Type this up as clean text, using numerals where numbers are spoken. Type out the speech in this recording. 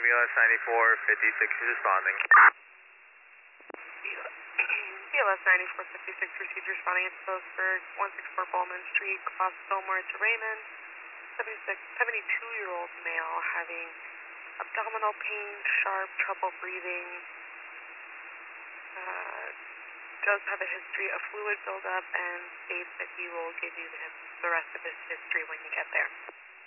BLS 94, 56 is responding. BLS 9456 received responding at Phillipsburg, 164 Bowman Street, cross Fillmore to Raymond. 72-year-old male having abdominal pain, sharp trouble breathing. Does have a history of fluid buildup and states that he will give you the rest of his history when you get there.